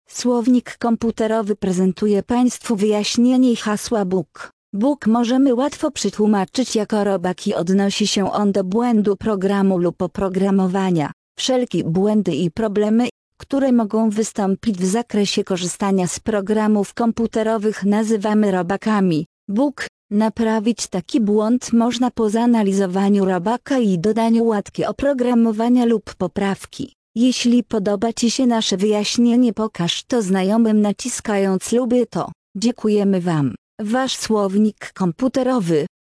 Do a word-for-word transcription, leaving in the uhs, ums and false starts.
Słownik komputerowy prezentuje Państwu wyjaśnienie hasła bóg. Bóg możemy łatwo przetłumaczyć jako robak i odnosi się on do błędu programu lub oprogramowania. Wszelkie błędy i problemy, które mogą wystąpić w zakresie korzystania z programów komputerowych, nazywamy robakami. Bóg. Naprawić taki błąd można po zanalizowaniu robaka i dodaniu łatki oprogramowania lub poprawki. Jeśli podoba Ci się nasze wyjaśnienie, pokaż to znajomym naciskając lubię to. Dziękujemy Wam. Wasz słownik komputerowy.